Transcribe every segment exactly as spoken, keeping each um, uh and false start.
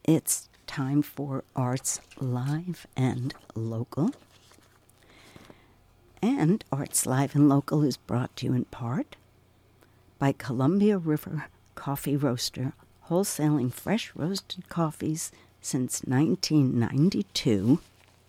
it's time for Arts Live and Local. And Arts Live and Local is brought to you in part by Columbia River Coffee Roaster, wholesaling fresh roasted coffees since nineteen ninety-two.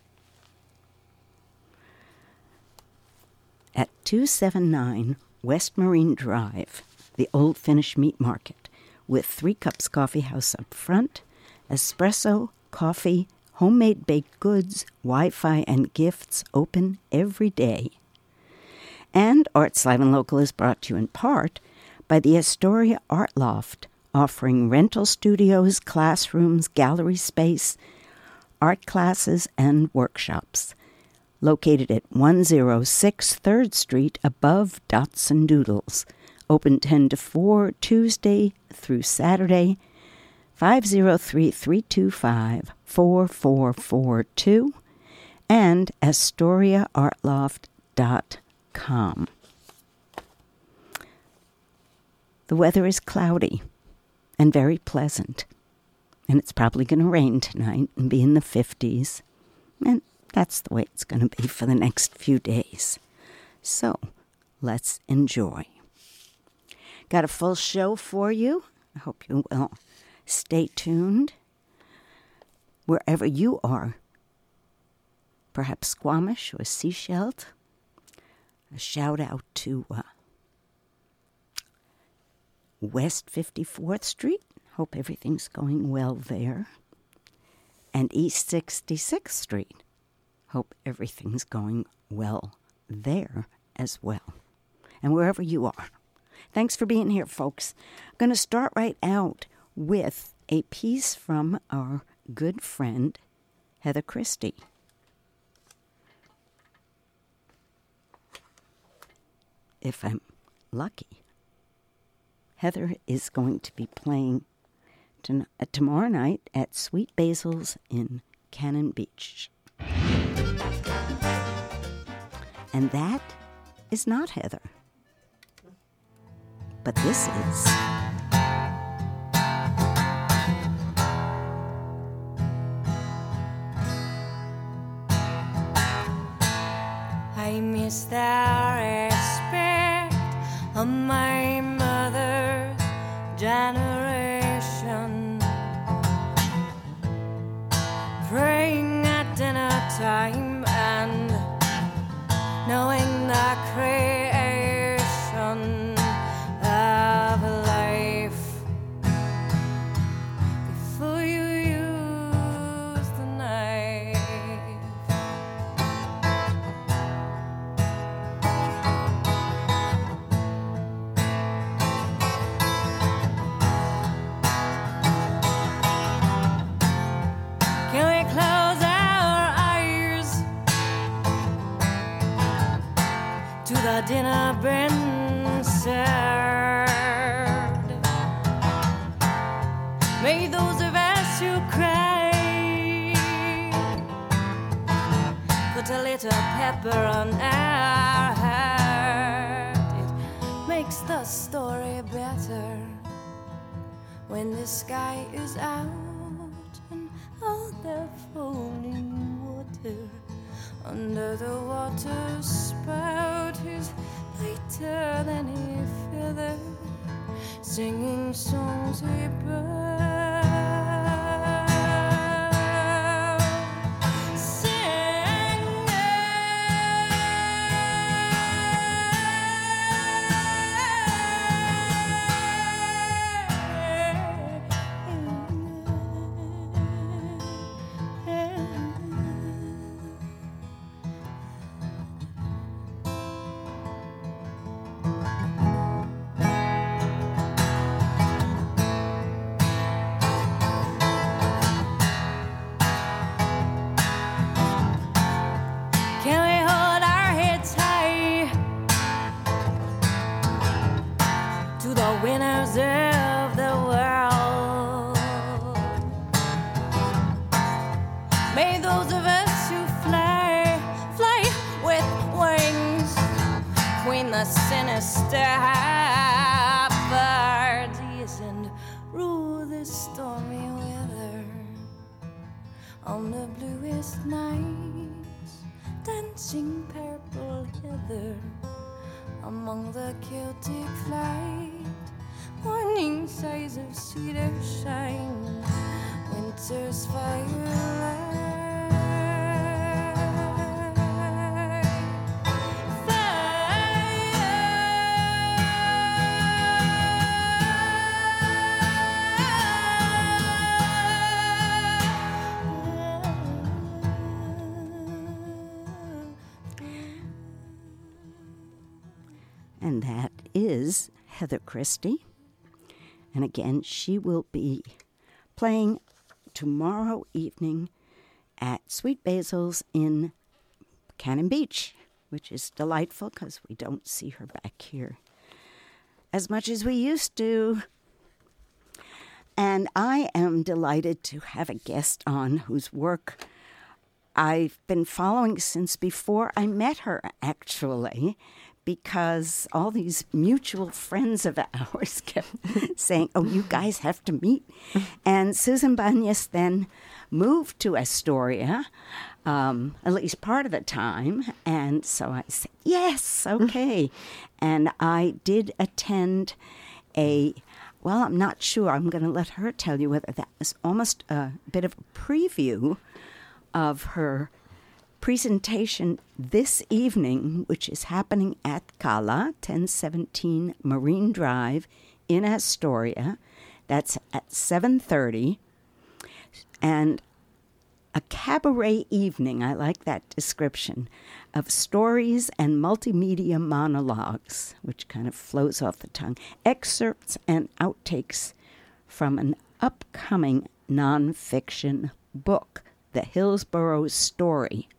At two seventy-nine West Marine Drive, the Old Finnish Meat Market, with Three Cups Coffee House up front, espresso, coffee, homemade baked goods, Wi-Fi, and gifts open every day. And Arts Live and Local is brought to you in part by the Astoria Art Loft, offering rental studios, classrooms, gallery space, art classes, and workshops. Located at one oh six third Street above Dots and Doodles. Open ten to four Tuesday through Saturday. five oh three, three two five, four four four two and astoria art loft dot com. The weather is cloudy and very pleasant, and it's probably going to rain tonight and be in the fifties, and that's the way it's going to be for the next few days. So, let's enjoy. Got a full show for you. I hope you will stay tuned wherever you are. Perhaps Squamish or Sechelt. A shout out to uh, West fifty-fourth Street. Hope everything's going well there. And East sixty-sixth Street. Hope everything's going well there as well. And wherever you are. Thanks for being here, folks. I'm going to start right out with a piece from our good friend, Heather Christie. If I'm lucky, Heather is going to be playing to, uh, tomorrow night at Sweet Basil's in Cannon Beach. And that is not Heather. But this is. I miss the respect of my mother's generation, praying at dinner time and knowing the creation of life before you use the knife. Can we close our eyes to the dinner been served? May those of us who cry put a little pepper on our heart. It makes the story better when the sky is out and all the falling water under the water spout is lighter than a feather, singing songs about. Winners of the world. May those of us who fly, fly with wings, queen the sinister birdies and rule the stormy weather. on the bluest nights, dancing purple heather among the Celtic flight, morning sighs of cedar shine, winter's firelight. And that is Heather Christie. And again, she will be playing tomorrow evening at Sweet Basil's in Cannon Beach, which is delightful because we don't see her back here as much as we used to. And I am delighted to have a guest on whose work I've been following since before I met her, actually, because all these mutual friends of ours kept saying, oh, you guys have to meet. And Susan Bañez then moved to Astoria, um, at least part of the time. And so I said, yes, okay. And I did attend a, well, I'm not sure. I'm going to let her tell you whether that was almost a bit of a preview of her presentation this evening, which is happening at Cala, ten seventeen Marine Drive in Astoria. That's at seven thirty. And a cabaret evening, I like that description, of stories and multimedia monologues, which kind of flows off the tongue, excerpts and outtakes from an upcoming nonfiction book, The Hillsborough Story.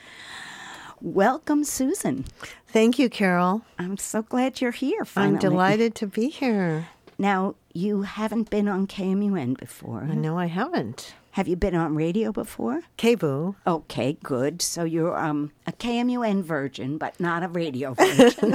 Welcome, Susan. Thank you, Carol. I'm so glad you're here finally. I'm delighted to be here. Now, you haven't been on K M U N before. No, I haven't. Have you been on radio before? K B U. Okay, good. So you're um, a K M U N virgin, but not a radio virgin.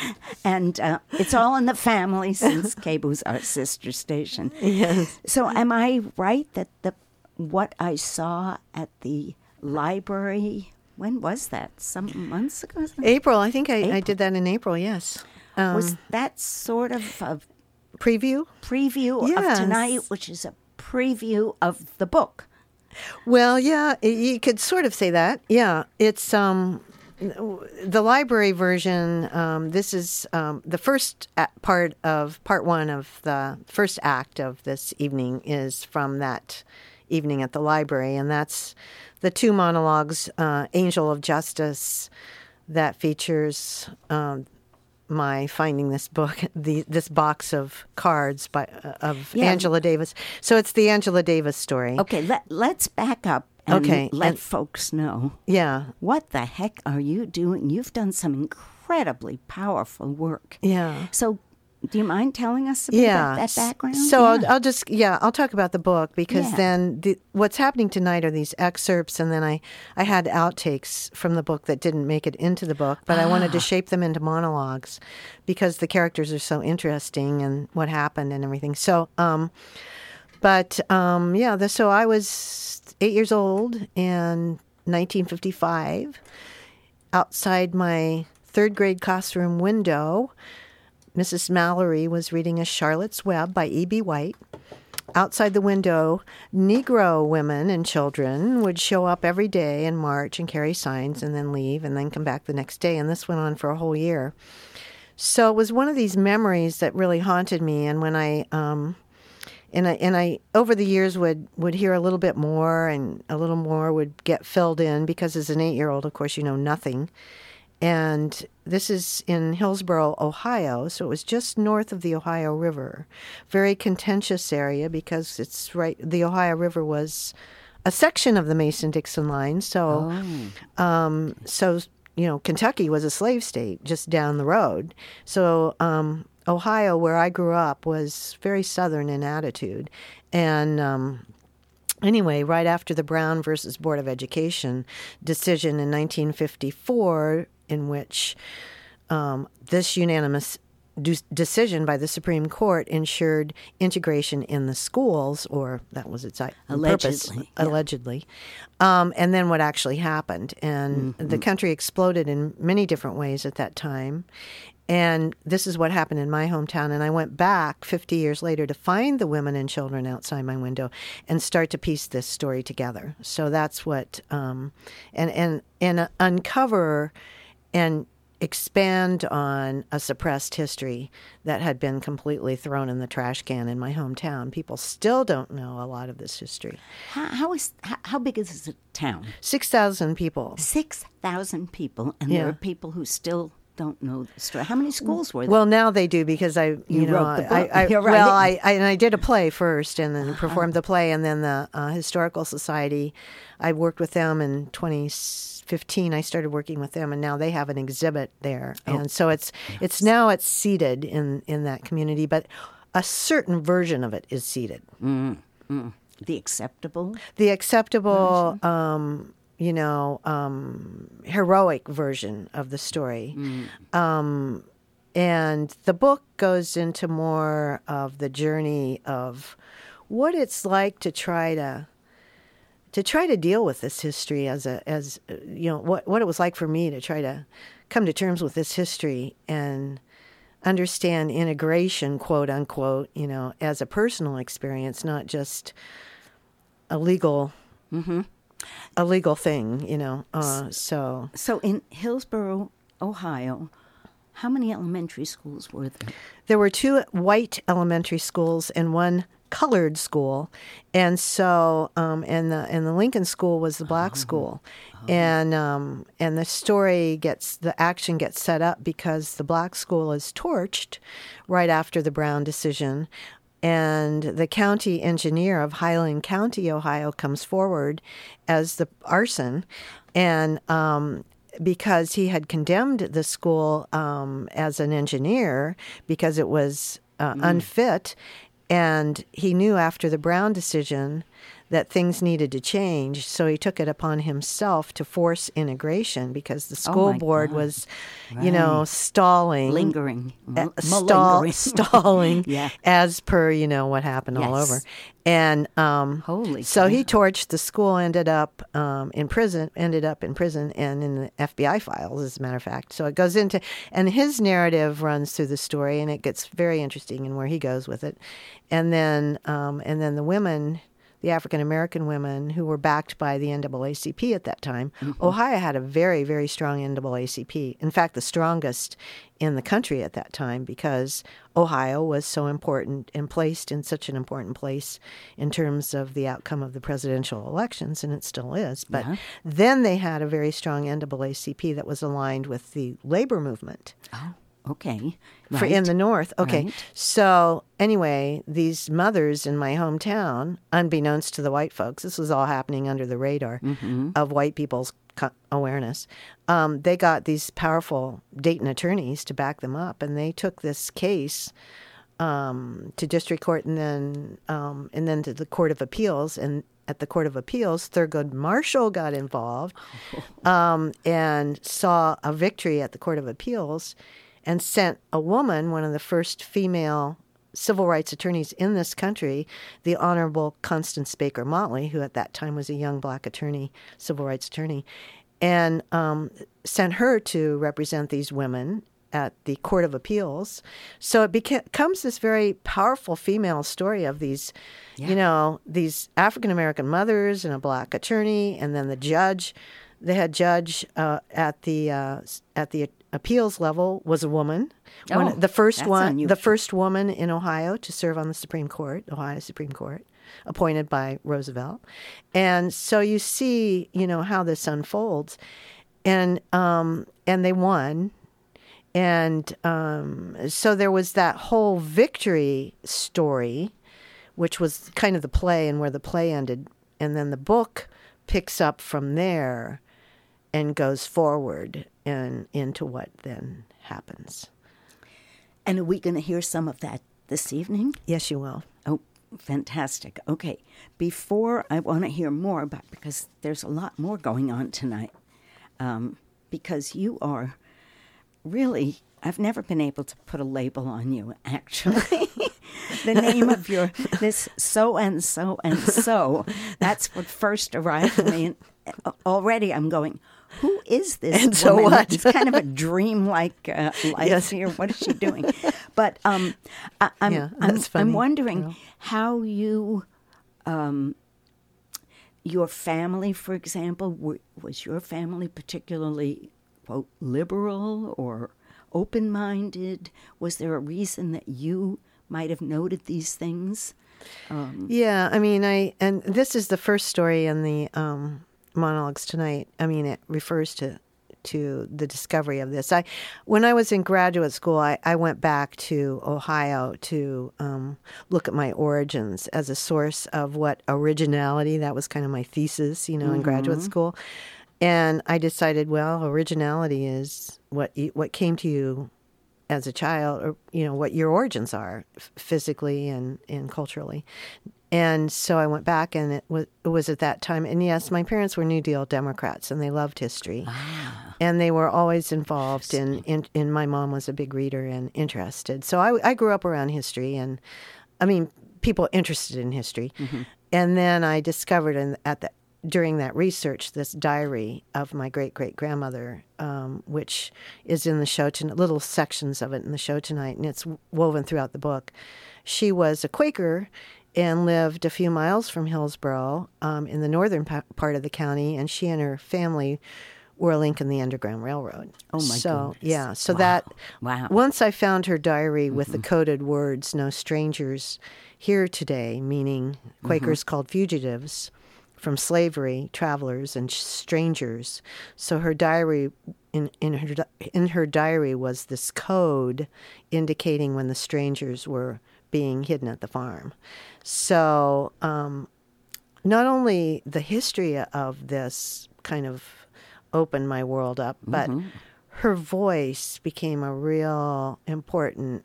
And uh, it's all in the family since K B U's our sister station. Yes. So am I right that the what I saw at the library, when was that? Some months ago? April. I think I, April. I did that in April, yes. Um, Was that sort of a preview? preview Yes. of tonight, which is a preview of the book? Well, yeah, y- you could sort of say that. Yeah, it's um, the library version. Um, this is um, the first a- part of part one of the first act of this evening is from that evening at the library, and that's the two monologues, uh, Angel of Justice, that features um, my finding this book, the this box of cards by uh, of Yeah. Angela Davis. So it's the Angela Davis story. Okay, let, let's back up and Okay, let and- folks know. Yeah, What the heck are you doing? You've done some incredibly powerful work. yeah. So do you mind telling us a bit Yeah. about that background? So Yeah. I'll, I'll just, yeah, I'll talk about the book because Yeah. then the, what's happening tonight are these excerpts, and then I, I had outtakes from the book that didn't make it into the book, but I wanted to shape them into monologues because the characters are so interesting and what happened and everything. So, um, but um, yeah, the, so I was eight years old in nineteen fifty-five. Outside my third grade classroom window, Missus Mallory was reading A Charlotte's Web by E B. White. Outside the window, Negro women and children would show up every day and march and carry signs and then leave and then come back the next day. And this went on for a whole year. So it was one of these memories that really haunted me. And when I, um, and I, and I over the years would, would hear a little bit more and a little more would get filled in because as an eight-year-old, of course, you know nothing. And this is in Hillsborough, Ohio, so it was just north of the Ohio River. Very contentious area because it's right, the Ohio River was a section of the Mason-Dixon line. So, Oh. um, so you know, Kentucky was a slave state just down the road. So um, Ohio, where I grew up, was very Southern in attitude. And um, anyway, right after the Brown versus Board of Education decision in nineteen fifty-four, in which um, this unanimous d- decision by the Supreme Court ensured integration in the schools, or that was its purpose, Allegedly, yeah. allegedly. Um, and then what actually happened. And Mm-hmm. the country exploded in many different ways at that time. And this is what happened in my hometown. And I went back fifty years later to find the women and children outside my window and start to piece this story together. So that's what, um, and, and, and uncover and expand on a suppressed history that had been completely thrown in the trash can in my hometown. People still don't know a lot of this history. How, how is how, how big is this town? six thousand people. Six thousand people, and Yeah. there are people who still don't know the story. How many schools were there? Well, now they do because I, you, You know, wrote the I, book. I, You're right. well, I, I and I did a play first, and then performed the play, and then the uh, historical society. I worked with them in twenty fifteen. I started working with them, and now they have an exhibit there, and so it's it's now it's seated in in that community, but a certain version of it is seated. The acceptable. The acceptable, um, you know, um, heroic version of the story. Um, and the book goes into more of the journey of what it's like to try to to try to deal with this history as a as uh, you know what what it was like for me to try to come to terms with this history and understand integration, quote unquote, you know, as a personal experience, not just a legal a legal thing, you know. Uh, so So in Hillsborough, Ohio, how many elementary schools were there? there were two white elementary schools and one colored school, and so um, and the and the Lincoln School was the black school, and um, and the story gets the action gets set up because the black school is torched right after the Brown decision. And the county engineer of Highland County, Ohio, comes forward as the arson, and um, because he had condemned the school um, as an engineer because it was uh, mm. unfit, and he knew after the Brown decision that things needed to change, so he took it upon himself to force integration because the school my board God. was, Right. you know, stalling, Lingering. uh, M- stall, malingering. stalling, Yeah. as per you know what happened all Yes. over, and um, Holy so he cow. torched the school. Ended up um, in prison. Ended up in prison and in the F B I files, as a matter of fact. So it goes into, and his narrative runs through the story, and it gets very interesting in where he goes with it, and then um, and then the women. The African-American women who were backed by the N double A C P at that time. Mm-hmm. Ohio had a very, very strong N double A C P. In fact, the strongest in the country at that time because Ohio was so important and placed in such an important place in terms of the outcome of the presidential elections, and it still is. But Yeah. then they had a very strong N double A C P that was aligned with the labor movement. Oh, okay. For Right. in the North. Okay. Right. So anyway, these mothers in my hometown, unbeknownst to the white folks, this was all happening under the radar Mm-hmm. of white people's co- awareness. Um, they got these powerful Dayton attorneys to back them up, and they took this case um, to district court and then um, and then to the Court of Appeals. And at the Court of Appeals, Thurgood Marshall got involved um, and saw a victory at the Court of Appeals and sent a woman, one of the first female civil rights attorneys in this country, the Honorable Constance Baker Motley, who at that time was a young black attorney, civil rights attorney, and um, sent her to represent these women at the Court of Appeals. So it beca- becomes this very powerful female story of these, Yeah. you know, these African-American mothers and a black attorney, and then the judge. The head judge uh, at the uh, at the appeals level was a woman. Oh, One, the first that's one, unusual. the first woman in Ohio to serve on the Supreme Court, Ohio Supreme Court, appointed by Roosevelt. And so you see, you know, how this unfolds, and um, and they won. And um, so there was that whole victory story, which was kind of the play and where the play ended. And then the book picks up from there and goes forward and into what then happens. And are we going to hear some of that this evening? Yes, you will. Oh, fantastic. Okay. Before I want to hear more about, because there's a lot more going on tonight, um, because you are really, I've never been able to put a label on you, actually. The name of your, this so and so and so, that's what first arrived to me. And already I'm going, who is this And so woman? what? It's kind of a dream-like uh, life Yes. here. What is she doing? But um, I, I'm, Yeah, I'm, that's funny, I'm wondering Carol. how you, um, your family, for example, were, was your family particularly, quote, liberal or open-minded? Was there a reason that you might have noted these things? Um, Yeah, I mean, I and this is the first story in the um, monologues tonight. I mean, it refers to to the discovery of this. I, when I was in graduate school, I, I went back to Ohio to um, look at my origins as a source of what originality. That was kind of my thesis, you know, in graduate school. And I decided, well, originality is what you, what came to you as a child, or, you know, what your origins are f- physically and, and culturally. And so I went back, and it was, it was at that time. And yes, my parents were New Deal Democrats, and they loved history. Ah. And they were always involved in, in, in, my mom was a big reader and interested. So I, I grew up around history, and, I mean, people interested in history. Mm-hmm. And then I discovered in, at the during that research, this diary of my great-great-grandmother, um, which is in the show tonight, little sections of it in the show tonight, and it's woven throughout the book. She was a Quaker and lived a few miles from Hillsboro um, in the northern pa- part of the county, and she and her family were a link in the Underground Railroad. Oh, my so, goodness. yeah, so Wow. that, Wow. once I found her diary with the coded words, no strangers here today, meaning Quakers called fugitives from slavery, travelers, and strangers. So her diary, in, in her in her diary, was this code indicating when the strangers were being hidden at the farm. So um, not only the history of this kind of opened my world up, but Mm-hmm. her voice became a real important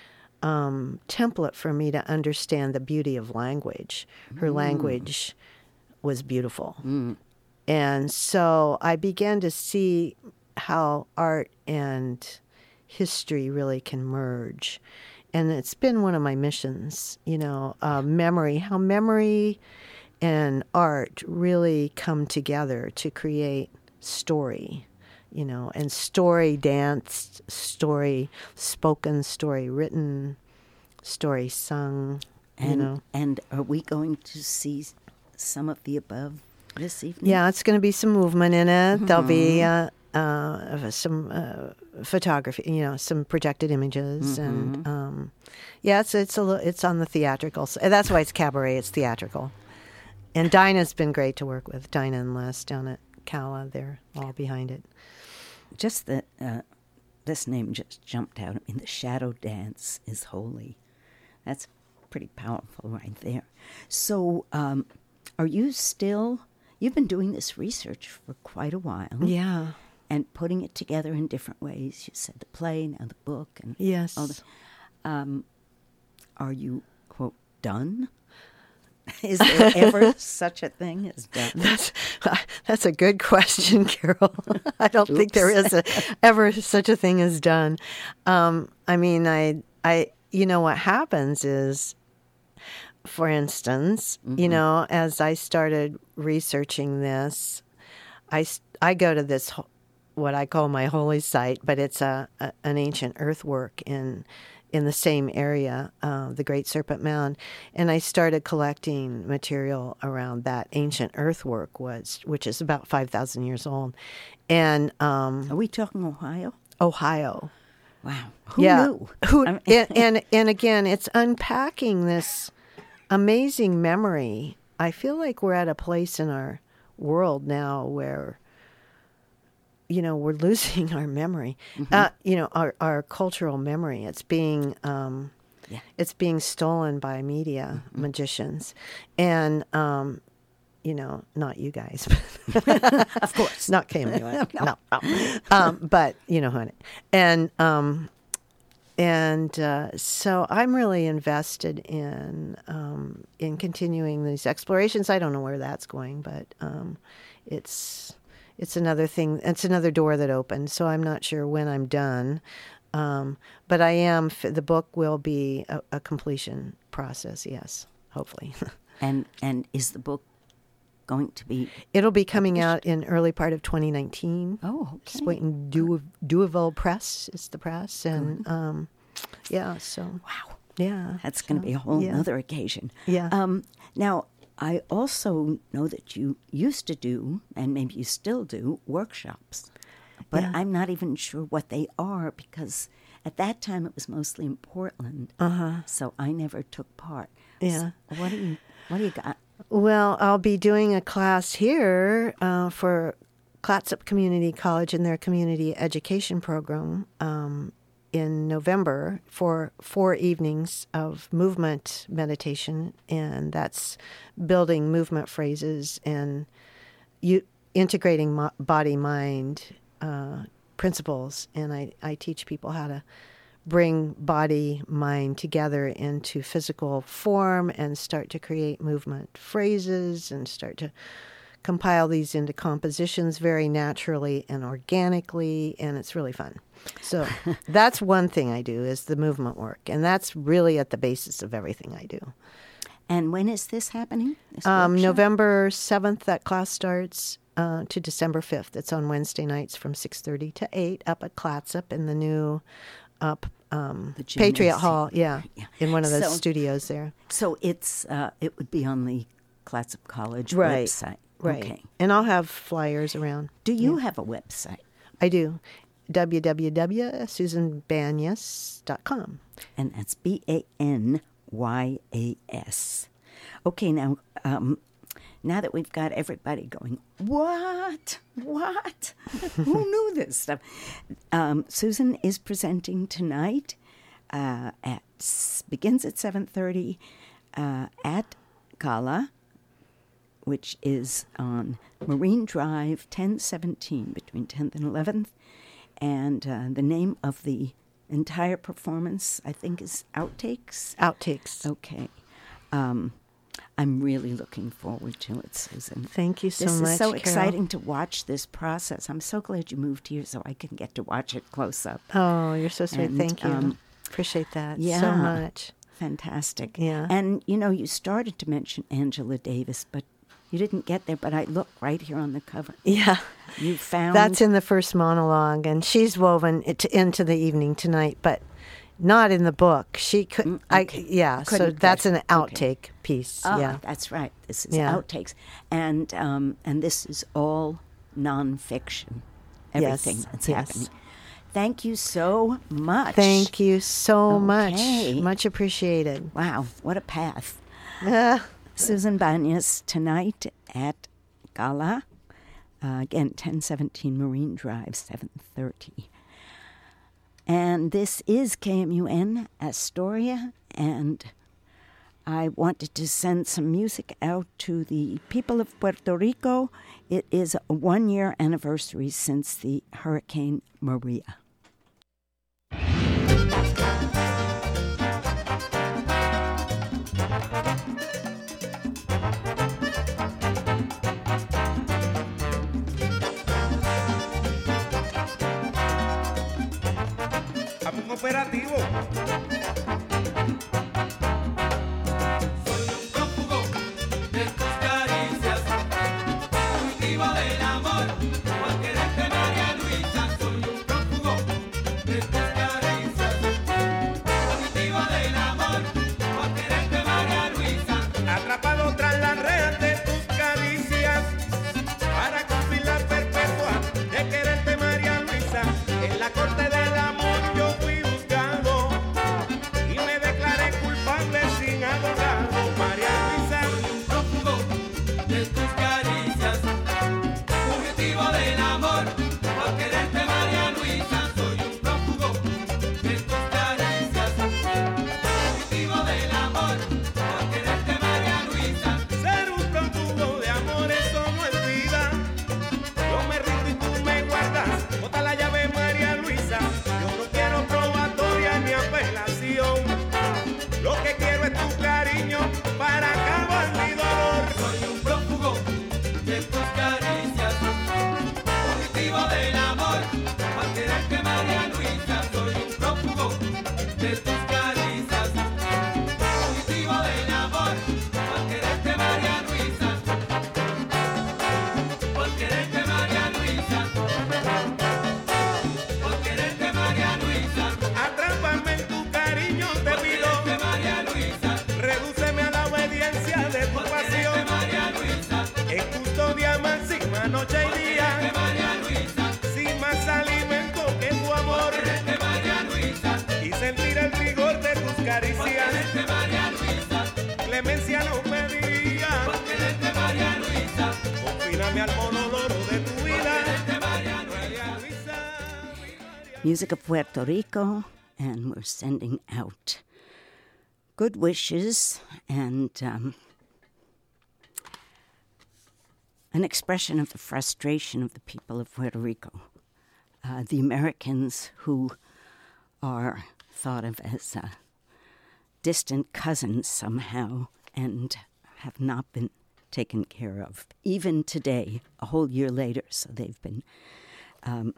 um, template for me to understand the beauty of language. Her Mm. language was beautiful. Mm. And so I began to see how art and history really can merge. And it's been one of my missions, you know, uh, memory, how memory and art really come together to create story, you know, and story danced, story spoken, story written, story sung, And, you know. and are we going to see some of the above this evening? Yeah, it's going to be some movement in it. Mm-hmm. There'll be uh, uh, some uh, photography, you know, some projected images, mm-hmm. and um, yeah, it's it's a li- it's on the theatrical. So that's why it's cabaret. It's theatrical. And Dinah's been great to work with. Dinah and Les down at Cala, they're all behind it. Just that uh, this name just jumped out. I mean, the shadow dance is holy. That's pretty powerful right there. So. Um, Are you still, you've been doing this research for quite a while. Yeah. And putting it together in different ways. You said the play, now the book. And yes. all this. Um, are you, quote, done? Is there ever such a thing as done? That's, that's a good question, Carol. I don't Oops. think there is a, ever such a thing as done. Um, I mean, I, I, you know, what happens is, for instance, mm-hmm. you know, as I started researching this, I, I go to this, what I call my holy site, but it's a, a an ancient earthwork in in the same area, uh, the Great Serpent Mound, and I started collecting material around that ancient earthwork, was which is about five thousand years old. And um, are we talking Ohio? Ohio. Wow. Who yeah. knew? Who, and, and, and again, it's unpacking this amazing memory. I feel like we're at a place in our world now where, you know, we're losing our memory. Mm-hmm. Uh, you know, our, our cultural memory. It's being, um, yeah. it's being stolen by media mm-hmm. magicians, and um, you know, not you guys, of course, not K M U N, no, no. Um, but you know, honey, and. Um, And uh, so I'm really invested in um, in continuing these explorations. I don't know where that's going, but um, it's it's another thing. It's another door that opened. So I'm not sure when I'm done. Um, but I am, the book will be a, a completion process, yes, hopefully. and and is the book going to be? It'll be coming published? out in early part of twenty nineteen. Oh, okay. Just waiting. Du- Duavel Press is the press. And um, yeah, so. Wow. Yeah. That's so, going to be a whole yeah. other occasion. Yeah. Um, now, I also know that you used to do, and maybe you still do, workshops. But yeah. I'm not even sure what they are because at that time it was mostly in Portland. Uh-huh. So I never took part. Yeah. So what do you what do you got? Well, I'll be doing a class here uh, for Clatsop Community College in their community education program um, in November for four evenings of movement meditation, and that's building movement phrases and you integrating mo- body-mind Uh, principles, and I, I teach people how to bring body, mind together into physical form and start to create movement phrases and start to compile these into compositions very naturally and organically, and it's really fun. So that's one thing I do is the movement work, and that's really at the basis of everything I do. And when is this happening? This um, November seventh, that class starts. Uh, to December fifth. It's on Wednesday nights from six thirty to eight up at Clatsop in the new up um, the Patriot Hall. Yeah, yeah, in one of those so, studios there. So it's uh, it would be on the Clatsop College right. website. Right. Okay. And I'll have flyers around. Do you yeah. have a website? I do. w w w dot susan banyas dot com. And that's B A N Y A S. Okay, now... Um, Now that we've got everybody going, what? What? Who knew this stuff? Um, Susan is presenting tonight. Uh, at begins at seven thirty uh, at Gala, which is on Marine Drive, ten seventeen, between tenth and eleventh. And uh, the name of the entire performance, I think, is Outtakes. Outtakes. Okay. Um, I'm really looking forward to it, Susan. Thank you so this much, This is so Carol. exciting to watch this process. I'm so glad you moved here so I can get to watch it close up. Oh, you're so sweet. And, Thank you. Um, Appreciate that yeah, so much. Fantastic. Yeah. And, you know, you started to mention Angela Davis, but you didn't get there. But I look right here on the cover. Yeah. You found... That's in the first monologue, and she's woven it into the evening tonight, but... Not in the book. She could. Mm, okay. I yeah. Couldn't so that's an outtake okay. piece. Oh, yeah, that's right. This is yeah. outtakes, and um, and this is all nonfiction. Everything yes. that's yes. happening. Thank you so much. Thank you so okay. much. Much appreciated. Wow, what a path. Uh, Susan Banyas tonight at Gala. Uh, again, ten seventeen Marine Drive, seven thirty. And this is K M U N Astoria, and I wanted to send some music out to the people of Puerto Rico. It is a one-year anniversary since the Hurricane Maria. Operativo. Soy un prófugo de tus caricias, fugitivo del amor, al quererte María Luisa. Soy un prófugo de tus caricias, fugitivo del amor, al quererte María Luisa. Atrapado tras las rejas de tus caricias, para cumplir la perpetua de quererte María Luisa. En la corte del amor yo fui buscado al monoloro de tu vida. María Luisa, Music of Puerto Rico, and we're sending out good wishes and um, an expression of the frustration of the people of Puerto Rico, uh, the Americans who are thought of as uh, distant cousins somehow and have not been taken care of, even today, a whole year later. So they've been um,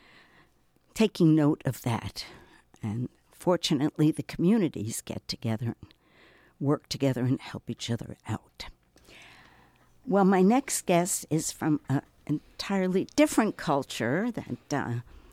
taking note of that. And fortunately, the communities get together and work together and help each other out. Well, my next guest is from an entirely different culture, that uh,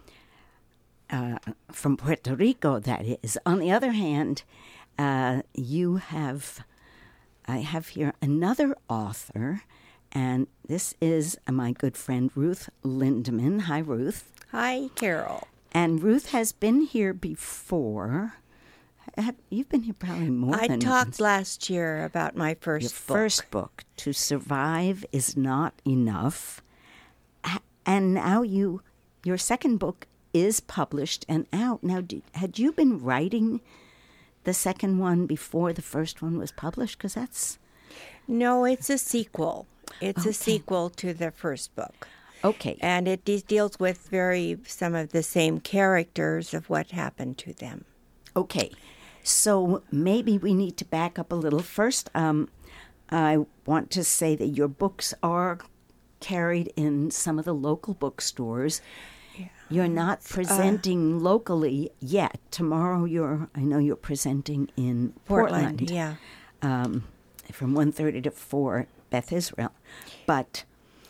uh, from Puerto Rico, that is. On the other hand, uh, you have, I have here another author, and this is my good friend Ruth Lindemann. Hi, Ruth. Hi, Carol. And Ruth has been here before. Have, you've been here probably more I than talked once. last year about my first Your book. first book, To Survive Is Not Enough. A- And now you, your second book is published and out. Now, did, had you been writing the second one before the first one was published? Because that's... No, it's a sequel. It's Okay. a sequel to the first book. Okay. And it de- deals with very some of the same characters of what happened to them. Okay, so maybe we need to back up a little. First, um, I want to say that your books are carried in some of the local bookstores. Yeah. You're not presenting uh, locally yet. Tomorrow, you're I know you're presenting in Portland. Portland, yeah. Um, from one thirty to four, Beth Israel. But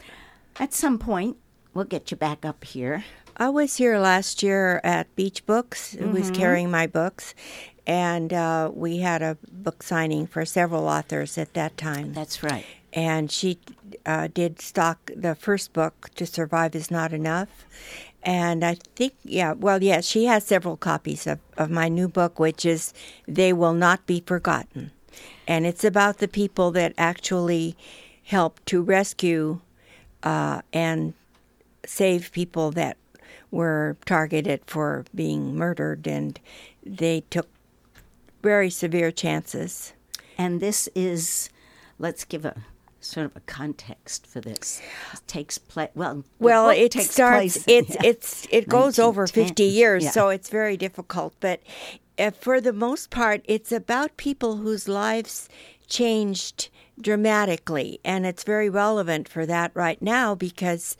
at some point, we'll get you back up here. I was here last year at Beach Books. I was carrying my books, and uh, we had a book signing for several authors at that time. That's right. And she uh, did stock the first book, To Survive Is Not Enough. And I think, yeah, well, yeah, she has several copies of, of my new book, which is They Will Not Be Forgotten. And it's about the people that actually helped to rescue uh, and save people that were targeted for being murdered, and they took very severe chances. And this is, let's give a sort of a context for this. It takes place, well, the Well, book it takes starts, place, it's, yeah, it's, it goes over nineteen ten. fifty years, Yeah. so it's very difficult. But uh, for the most part, it's about people whose lives changed dramatically, and it's very relevant for that right now because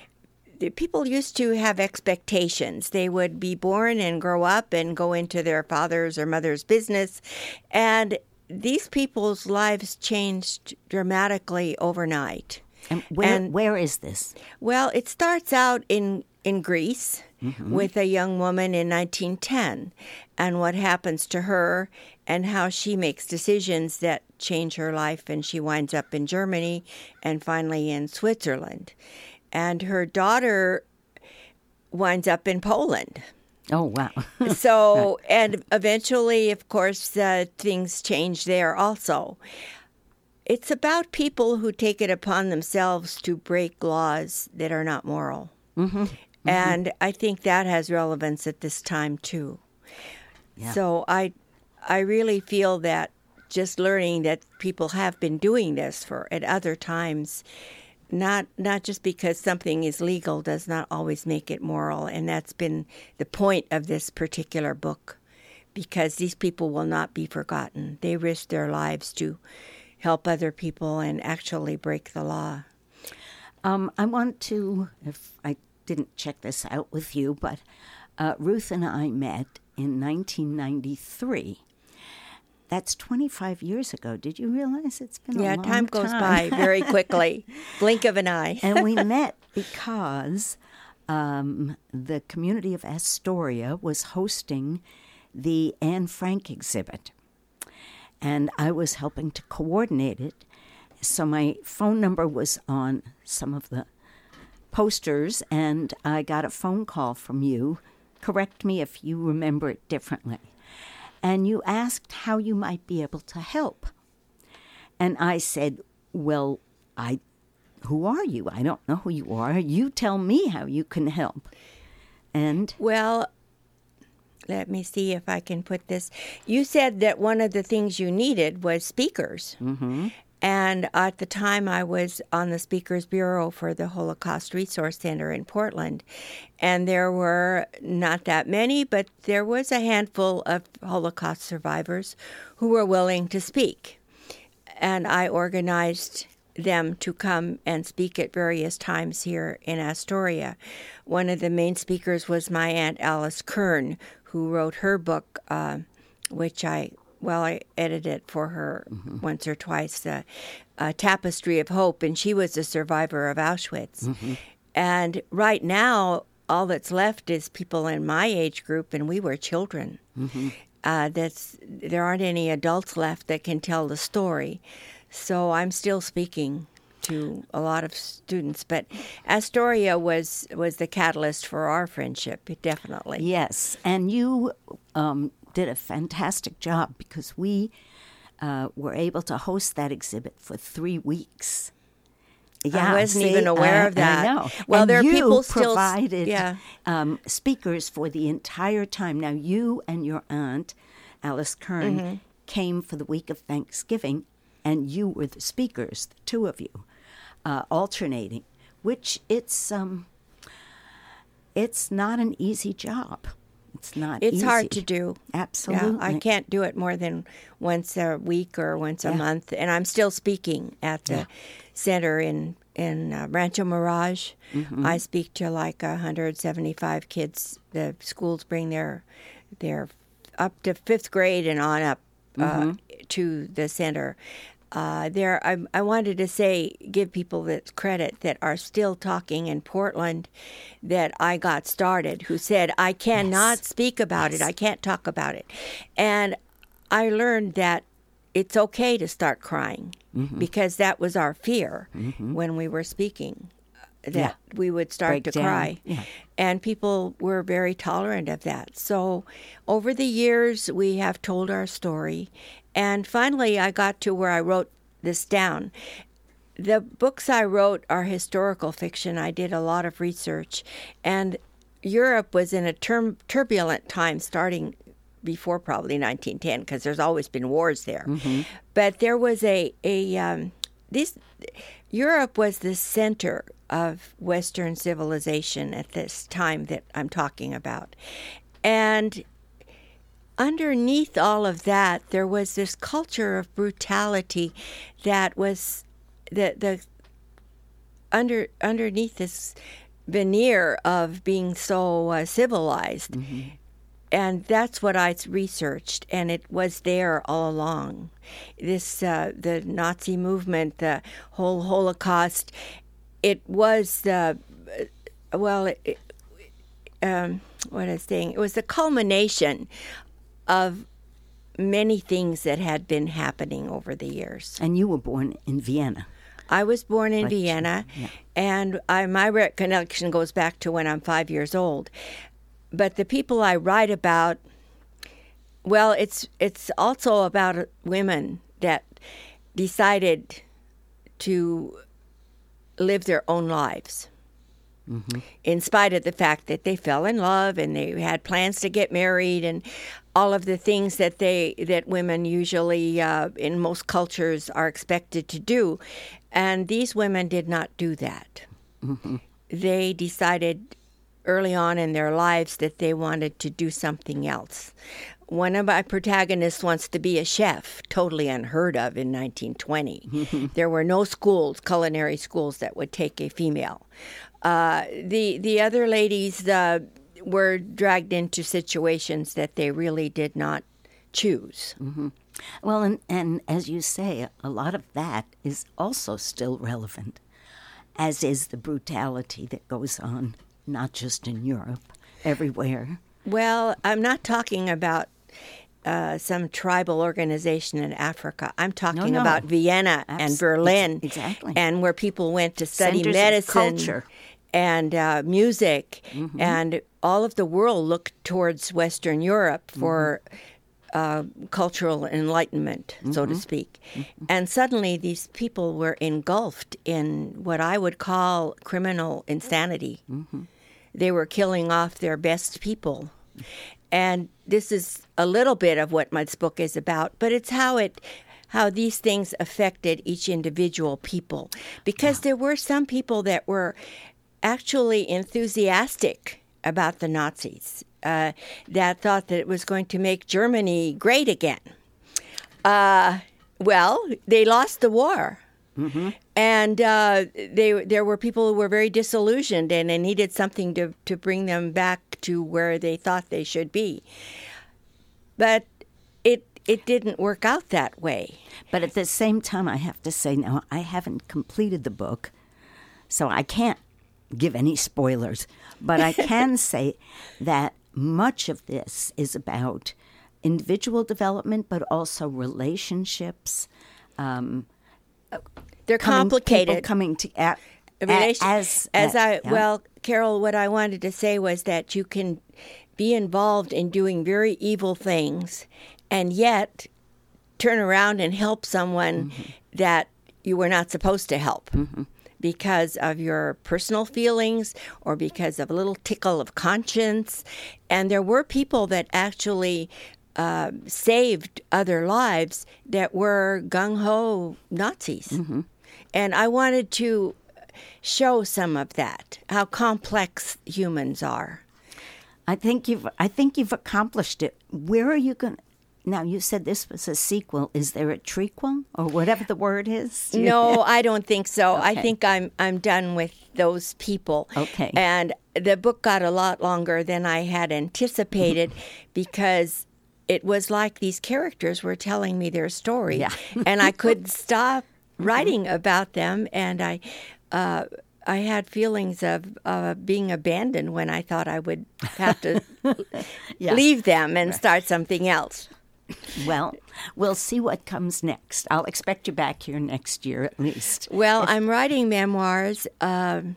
people used to have expectations. They would be born and grow up and go into their father's or mother's business. And these people's lives changed dramatically overnight. And where, and- where is this? Well, it starts out in, in Greece with a young woman in nineteen ten and what happens to her and how she makes decisions that change her life. And she winds up in Germany and finally in Switzerland. And her daughter winds up in Poland. Oh, wow. So, and eventually, of course, uh, things change there also. It's about people who take it upon themselves to break laws that are not moral. Mm-hmm. And I think that has relevance at this time, too. Yeah. So I, I really feel that just learning that people have been doing this for at other times, Not not just because something is legal does not always make it moral. And that's been the point of this particular book, because these people will not be forgotten. They risk their lives to help other people and actually break the law. Um, I want to, if I didn't check this out with you, but uh, Ruth and I met in nineteen ninety-three. That's twenty-five years ago. Did you realize it's been Yeah, a long time goes time? by very quickly. Blink of an eye. And we met because um, the community of Astoria was hosting the Anne Frank exhibit. And I was helping to coordinate it. So my phone number was on some of the posters, and I got a phone call from you. Correct me if you remember it differently. And you asked how you might be able to help. And I said, well, I who are you? I don't know who you are. You tell me how you can help. And Well, let me see if I can put this. You said that one of the things you needed was speakers. Mm-hmm. And at the time, I was on the Speakers Bureau for the Holocaust Resource Center in Portland. And there were not that many, but there was a handful of Holocaust survivors who were willing to speak. And I organized them to come and speak at various times here in Astoria. One of the main speakers was my Aunt Alice Kern, who wrote her book, uh, which I, well, I edited for her mm-hmm. once or twice, uh, uh, Tapestry of Hope, and she was a survivor of Auschwitz. Mm-hmm. And right now, all that's left is people in my age group, and we were children. Mm-hmm. Uh, that's there aren't any adults left that can tell the story. So I'm still speaking to a lot of students, but Astoria was was the catalyst for our friendship, definitely. Yes, and you um, did a fantastic job because we uh, were able to host that exhibit for three weeks. Yeah, I wasn't see, even aware uh, of that. I know. Well, and there are you people still provided yeah. um, speakers for the entire time. Now, you and your aunt, Alice Kern, mm-hmm. came for the week of Thanksgiving, and you were the speakers, the two of you, uh, alternating. Which it's um, it's not an easy job. It's not. It's easy. hard to do. Absolutely, yeah, I can't do it more than once a week or once a yeah. month, and I'm still speaking at the. Yeah. Center in in uh, Rancho Mirage. Mm-hmm. I speak to like one hundred seventy-five kids. The schools bring their their up to fifth grade and on up uh, mm-hmm. to the center. Uh, there, I, I wanted to say, give people the credit that are still talking in Portland that I got started, who said, I cannot yes. speak about yes. it. I can't talk about it. And I learned that it's okay to start crying mm-hmm. because that was our fear mm-hmm. when we were speaking, that yeah. we would start Break to down. cry. Yeah. And people were very tolerant of that. So over the years, we have told our story. And finally, I got to where I wrote this down. The books I wrote are historical fiction. I did a lot of research. And Europe was in a tur- turbulent time starting before probably nineteen ten, because there's always been wars there. Mm-hmm. But there was a, a um, this Europe was the center of Western civilization at this time that I'm talking about. And underneath all of that, there was this culture of brutality that was the the under underneath this veneer of being so uh, civilized. Mm-hmm. And that's what I researched, and it was there all along. This, uh, the Nazi movement, the whole Holocaust, it was the, uh, well, it, um, what I was saying, it was the culmination of many things that had been happening over the years. And you were born in Vienna. I was born in right. Vienna, yeah. and I, my recollection goes back to when I'm five years old. But the people I write about, well, it's it's also about women that decided to live their own lives, mm-hmm. in spite of the fact that they fell in love and they had plans to get married and all of the things that they that women usually uh, in most cultures are expected to do. And these women did not do that. Mm-hmm. They decided early on in their lives that they wanted to do something else. One of my protagonists wants to be a chef, totally unheard of in nineteen twenty. There were no schools, culinary schools, that would take a female. Uh, the the other ladies uh, were dragged into situations that they really did not choose. Mm-hmm. Well, and, and as you say, a lot of that is also still relevant, as is the brutality that goes on, not just in Europe, everywhere. Well, I'm not talking about uh, some tribal organization in Africa. I'm talking no, no. about Vienna Abs- and Berlin. Exactly. And where people went to study Centers medicine of culture. and uh, music. Mm-hmm. And all of the world looked towards Western Europe for mm-hmm. uh, cultural enlightenment, so to speak. And suddenly these people were engulfed in what I would call criminal insanity. They were killing off their best people. And this is a little bit of what my book is about, but it's how it how these things affected each individual people. Because yeah. there were some people that were actually enthusiastic about the Nazis, uh, that thought that it was going to make Germany great again. Uh, well, they lost the war. Mm-hmm. And uh, they, there were people who were very disillusioned, and they needed something to, to bring them back to where they thought they should be. But it it didn't work out that way. But at the same time, I have to say, now, I haven't completed the book, so I can't give any spoilers. But I can say that much of this is about individual development, but also relationships. Um, They're coming, complicated. People coming to at, Relation, as as uh, I yeah. well, Carol, what I wanted to say was that you can be involved in doing very evil things, and yet turn around and help someone mm-hmm. that you were not supposed to help. Mm-hmm. Because of your personal feelings or because of a little tickle of conscience. And there were people that actually uh, saved other lives that were gung-ho Nazis. Mm-hmm. And I wanted to show some of that, how complex humans are. I think you've I think you've accomplished it. Where are you going to... Now, you said this was a sequel. Is there a trequel or whatever the word is? No, I don't think so. Okay. I think I'm I'm done with those people. Okay. And the book got a lot longer than I had anticipated because it was like these characters were telling me their story. Yeah. And I couldn't stop writing about them. And I... Uh, I had feelings of uh, being abandoned when I thought I would have to yeah. leave them and start something else. Well, we'll see what comes next. I'll expect you back here next year at least. Well, If- I'm writing memoirs, um,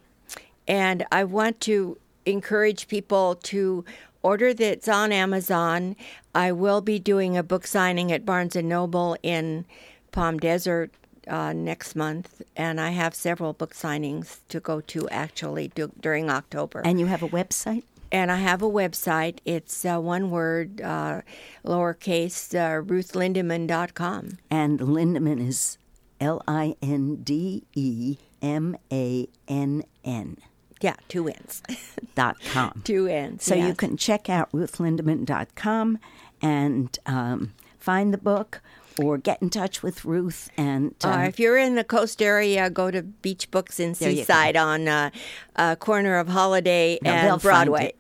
and I want to encourage people to order that's on Amazon. I will be doing a book signing at Barnes and Noble in Palm Desert Uh, next month, and I have several book signings to go to actually do, during October. And you have a website? And I have a website. It's uh, one word, uh, lowercase, uh, ruth lindeman dot com. And Lindeman is L I N D E M A N N. Yeah, two N's. dot com. Two N's, So yes. you can check out ruth lindeman dot com and um, find the book, or get in touch with Ruth. And um, Uh, if you're in the coast area, go to Beach Books in There you Seaside on uh, uh, corner of Holiday No, they'll and find Broadway.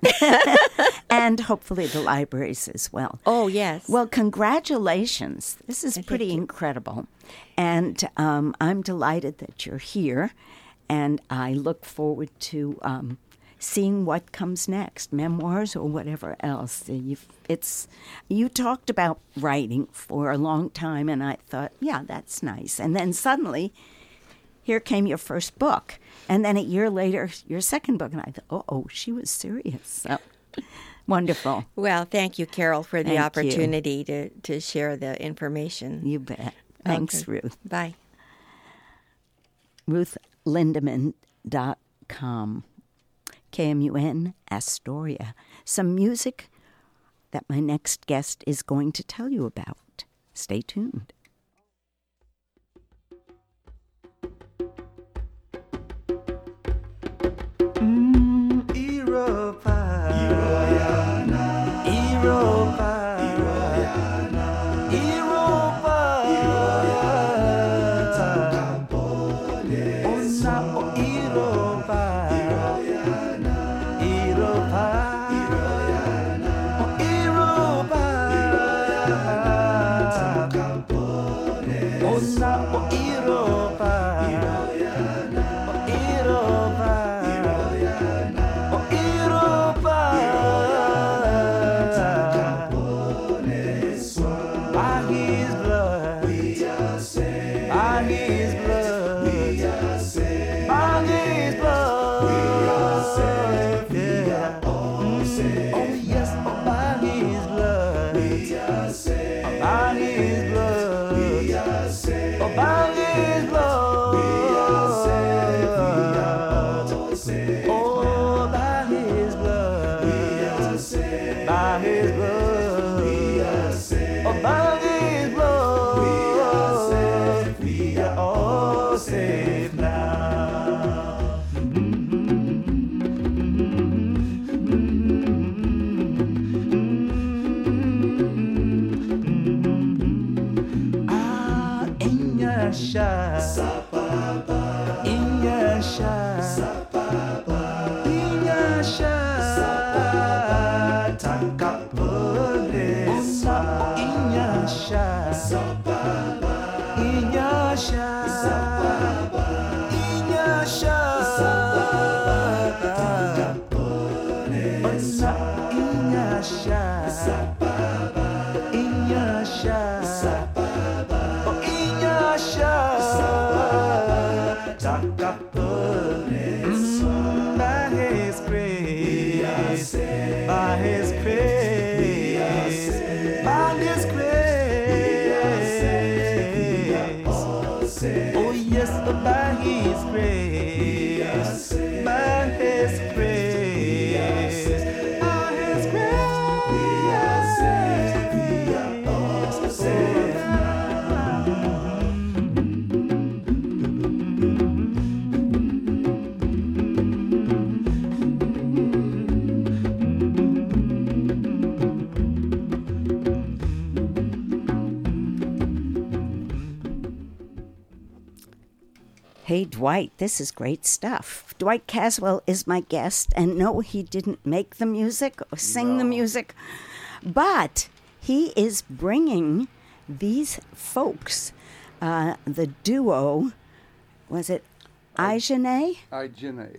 and hopefully the libraries as well. Oh, yes. Well, congratulations. This is pretty incredible. And um, I'm delighted that you're here. And I look forward to um, seeing what comes next, memoirs or whatever else. You've, it's you talked about writing for a long time, and I thought, yeah, that's nice. And then suddenly, here came your first book. And then a year later, your second book. And I thought, oh, oh she was serious. So wonderful. Well, thank you, Carol, for the Thank you. opportunity to, to share the information. You bet. Thanks, Okay. Ruth. Bye. ruth lindeman dot com. K M U N, Astoria. Some music that my next guest is going to tell you about. Stay tuned. Europa, Iroyana, Europa, Iroyana, Europa, Iroyana, Ona o Europa, Iroyana, Europa, Iroyana, o Europa, Iroyana, Oh, by His blood, we are saved. By His blood, we are saved. Oh, by His blood, we are saved. We are all saved now. Ah, Inyasha, Inyasha, Inyasha, Takapulisa, Inyasha, Inyasha, Inyasha, Inyasha, Inyasha, oh, Inyasha, Takapulisa, by His grace, by His grace, by His grace. Oh yes, by His grace, by His grace, by His grace, we are saved. We are all saved Hey, Dwight, this is great stuff. Dwight Caswell is my guest, and no, he didn't make the music or sing the music, but he is bringing these folks, uh, the duo, was it Ijene? Ijene.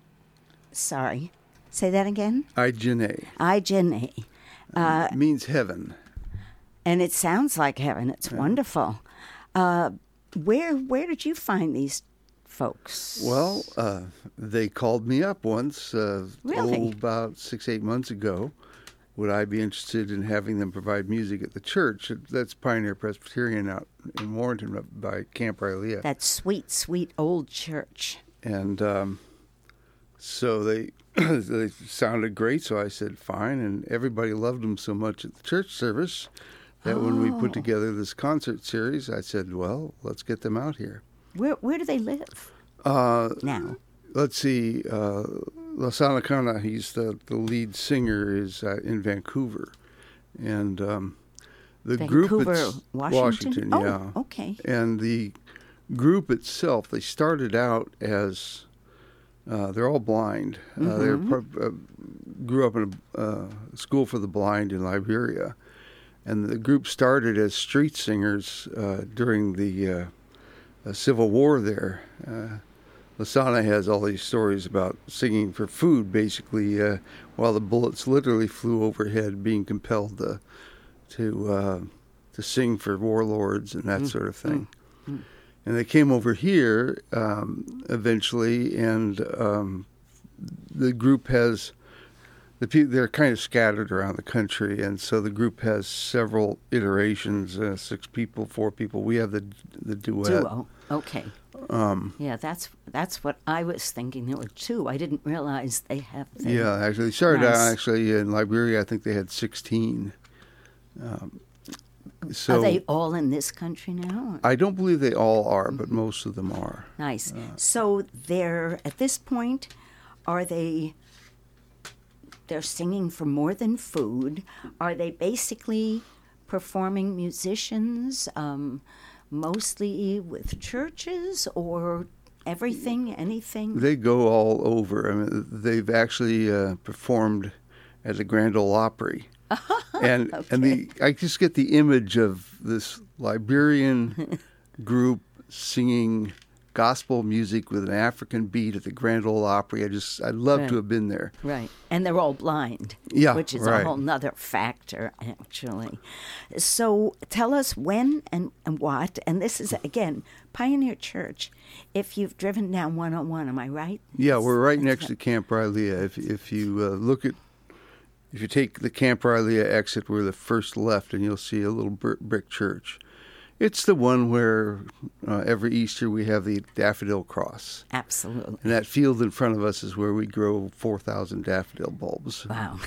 Sorry, say that again? Ijene. Ijene. Uh, means heaven. and it sounds like heaven. It's wonderful. Uh, where where did you find these folks? Well, uh, they called me up once, uh, Really? oh, about six, eight months ago. Would I be interested in having them provide music at the church? That's Pioneer Presbyterian out in Warrenton up by Camp Riley. That sweet, sweet old church. And um, so they they sounded great, so I said fine, and everybody loved them so much at the church service that oh. when we put together this concert series, I said, well, let's get them out here. Where where do they live uh, now? Let's see. Uh, Lasana Kana, he's the, the lead singer, is uh, in Vancouver. And um, the Vancouver, group it's Washington? Washington, Oh, yeah. okay. And the group itself, they started out as uh, they're all blind. Mm-hmm. Uh, they pro- uh, grew up in a uh, school for the blind in Liberia, and the group started as street singers uh, during the uh, uh, Civil War there. Uh, Lasana has all these stories about singing for food, basically, uh, while the bullets literally flew overhead, being compelled to to, uh, to sing for warlords and that mm. sort of thing. Mm. And they came over here um, eventually, and um, the group has the pe- they're kind of scattered around the country, and so the group has several iterations: uh, six people, four people. We have the the duet. Duo. Okay. Um, yeah, that's that's what I was thinking. There were two. I didn't realize they have. Them. Yeah, actually, they started nice. out actually in Liberia. I think they had sixteen. Um, so are they all in this country now? I don't believe they all are, but most of them are. Nice. Uh, so they're at this point, are they? They're singing for more than food. Are they basically performing musicians? Um, mostly with churches or everything, anything? They go all over. I mean, they've actually uh, performed at the Grand Ole Opry. and okay. and the I just get the image of this Liberian group singing gospel music with an African beat at the Grand Ole Opry. I just, I'd love right. to have been there. Right. And they're all blind. Yeah, which is right. a whole nother factor, actually. So tell us when and, and what. And this is, again, Pioneer Church. If you've driven down one oh one, am I right? Yeah, we're right That's next right. to Camp Riley. If, if you uh, look at, if you take the Camp Riley exit, we're the first left, and you'll see a little brick church. It's the one where uh, every Easter we have the daffodil cross. Absolutely. And that field in front of us is where we grow four thousand daffodil bulbs. Wow.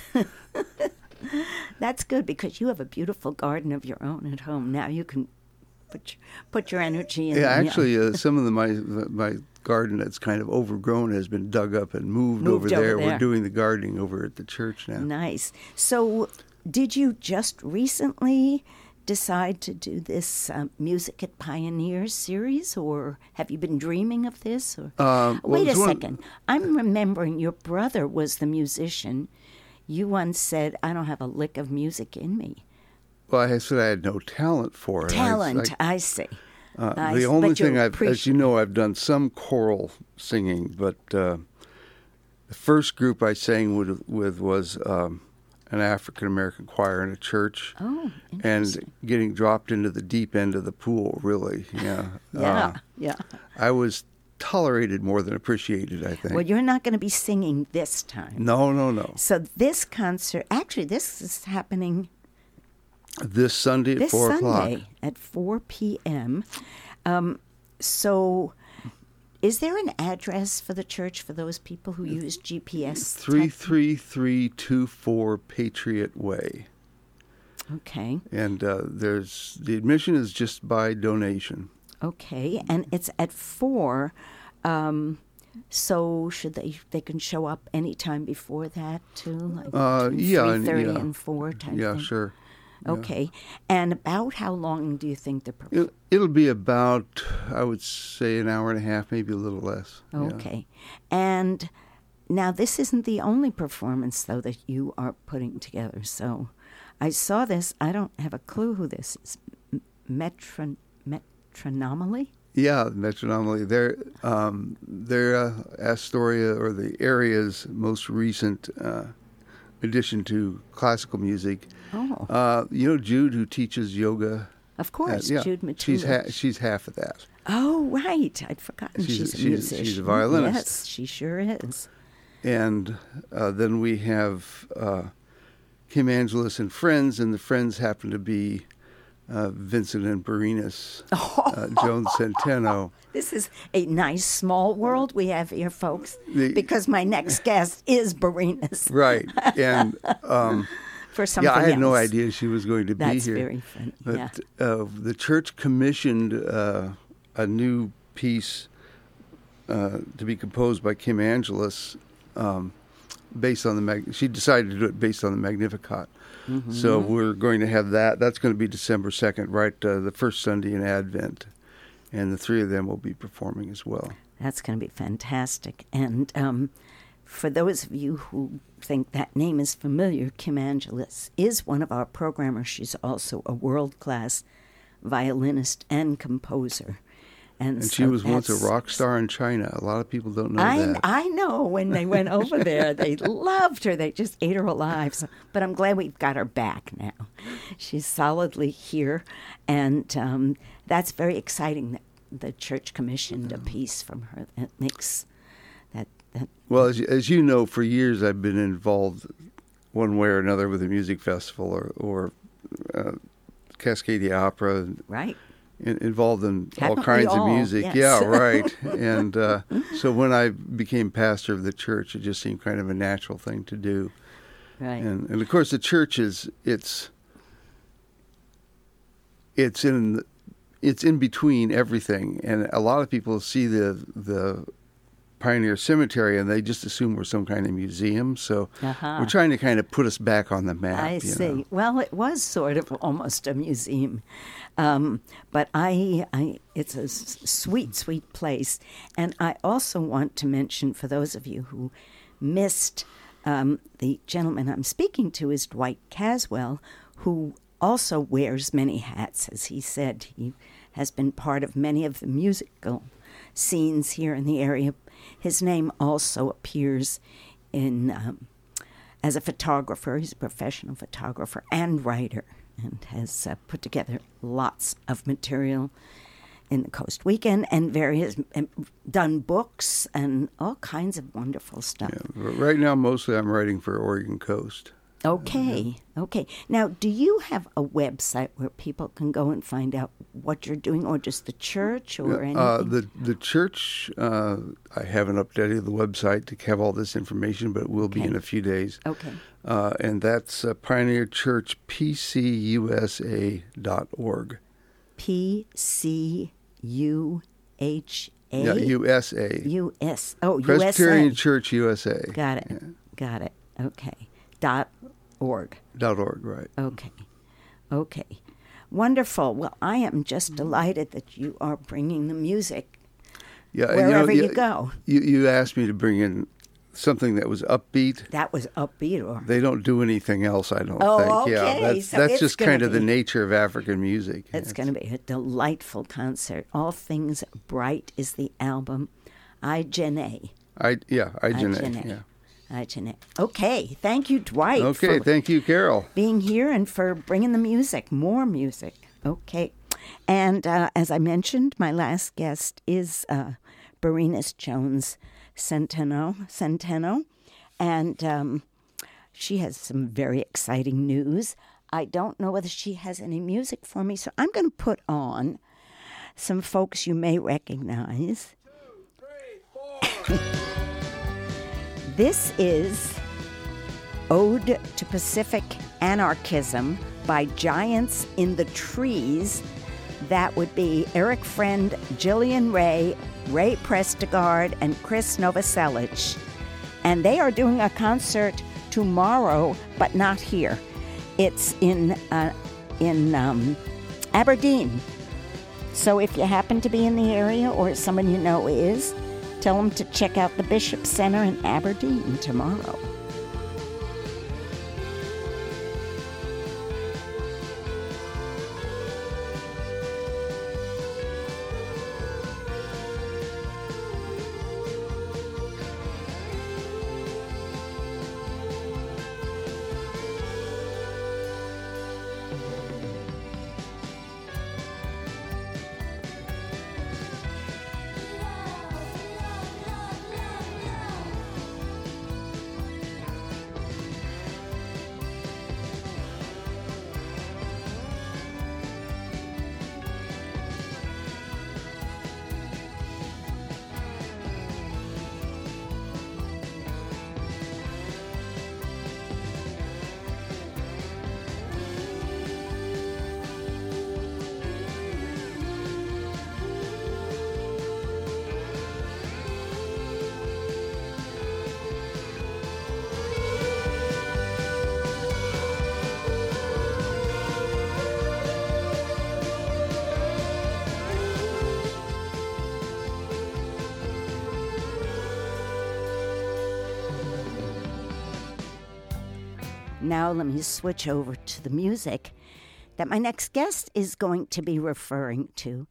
That's good because you have a beautiful garden of your own at home. Now you can put your, put your energy in. Yeah, actually, uh, some of the, my my garden that's kind of overgrown has been dug up and moved, Moved over, there. over there. We're doing the gardening over at the church now. Nice. So, did you just recently decide to do this um, Music at Pioneers series, or have you been dreaming of this? Or Um, well, wait a it's one- second. I'm remembering your brother was the musician. You once said, "I don't have a lick of music in me." Well, I said I had no talent for it. I- Talent, I- I, see. Uh, I the s- only but you thing I've, as you appreciate- know, I've done some choral singing, but uh, the first group I sang with, with was um, an African American choir in a church, Oh, and interesting. getting dropped into the deep end of the pool. Really, yeah, Yeah, Uh, yeah. I was tolerated more than appreciated, I think. Well, you're not going to be singing this time. no, no, no. So this concert, actually, this is happening This Sunday at this four Sunday o'clock. at four p.m. Um, so, is there an address for the church for those people who use G P S? Three tech? three three two four Patriot Way, Okay, and uh, there's the admission is just by donation. okay, and it's at four. Um, so, should they they can show up anytime before that too, like Uh, between yeah, three and- thirty yeah. and four type Yeah, thing? sure. Okay, and about how long do you think the performance? It, it'll be about, I would say, an hour and a half, maybe a little less. Yeah. Okay. And now this isn't the only performance, though, that you are putting together. So I saw this. I don't have a clue who this is. M- Metron- Metronomaly? Yeah, Metronomally. They're, um, they're uh, Astoria, or the area's most recent uh, addition to classical music. Oh, Uh, you know Jude, who teaches yoga? of course, Uh, yeah, Jude Matula. She's, ha- she's half of that. Oh, right. I'd forgotten She's- she's, a she's- musician. she's a violinist. Yes, she sure is. And uh, then we have uh, Kim Angelis and friends, and the friends happen to be uh, Vincent and Barinas, uh, Joan Centeno. This is a nice small world we have here, folks, The- because my next guest is Barinas Right. And um, for something yeah, I had no else. idea she was going to be That's here. very funny, But yeah. uh, the church commissioned uh, a new piece uh, to be composed by Kim Angelis, um, based on the Mag- she decided to do it based on the Magnificat. Mm-hmm. So we're going to have that. That's going to be December second, right, uh, the first Sunday in Advent, and the three of them will be performing as well. That's going to be fantastic. And um, for those of you who think that name is familiar, Kim Angelis is one of our programmers. She's also a world-class violinist and composer. And, And so she was once a that's- rock star in China. A lot of people don't know I, that. I know when they went over there, they loved her. They just ate her alive. So, but I'm glad we've got her back now. She's solidly here. And um, that's very exciting that the church commissioned a piece from her. That makes that. that Well, as, you- as you know, for years I've been involved one way or another with a music festival or, or uh, Cascadia Opera, right. in, involved in Haven't all we kinds all? of music. Yes. Yeah, right. And uh, so when I became pastor of the church, it just seemed kind of a natural thing to do. Right. And, and of course, the church is it's it's in it's in between everything, and a lot of people see the the Pioneer Cemetery and they just assume we're some kind of museum. So Uh-huh. we're trying to kind of put us back on the map. I you see. know. Well, it was sort of almost a museum, um, but I, I, it's a s- sweet, sweet place. And I also want to mention for those of you who missed, um, the gentleman I'm speaking to is Dwight Caswell, who also wears many hats, as he said. He has been part of many of the musical scenes here in the area. His name also appears in um, as a photographer. He's a professional photographer and writer, and has uh, put together lots of material in the Coast Weekend and various um, done books and all kinds of wonderful stuff. Yeah, but right now, mostly I'm writing for Oregon Coast. Okay, okay. Now, do you have a website where people can go and find out what you're doing, or just the church, or anything? Uh, the the church, uh, I haven't updated the website to have all this information, but it will be Okay. in a few days. Okay. Uh, and that's uh, Pioneer Church P C U S A dot org. P C U H A? Yeah, U S A. U S. Oh, Presbyterian U S A. Church U S A. Got it. Yeah. Got it. Okay. Dot org. Dot org, right. Okay. Okay. Wonderful. Well, I am just delighted that you are bringing the music Yeah, wherever you, you, go. You, you asked me to bring in something that was upbeat. That was upbeat, or They don't do anything else, I don't Oh, think. Yeah, okay. that's, So that's it's just gonna kind of the be- nature of African music. it's Yes. going to be a delightful concert. All Things Bright is the album. I, Janae. I yeah, I I, Janae. Janae. Yeah. I, Janae. Okay. Thank you, Dwight. Okay, for thank you, Carol. being here and for bringing the music, more music. Okay. And uh, as I mentioned, my last guest is uh, Berenice Jones Centeno. Centeno. And um, she has some very exciting news. I don't know whether she has any music for me, so I'm going to put on some folks you may recognize. This is Ode to Pacific Anarchism by Giants in the Trees. That would be Eric Friend, Jillian Ray, Ray Prestigard, and Chris Novoselic. And they are doing a concert tomorrow, but not here. It's in uh, in um, Aberdeen. So if you happen to be in the area, or someone you know is, tell them to check out the Bishop Center in Aberdeen tomorrow. Now let me switch over to the music that my next guest is going to be referring to,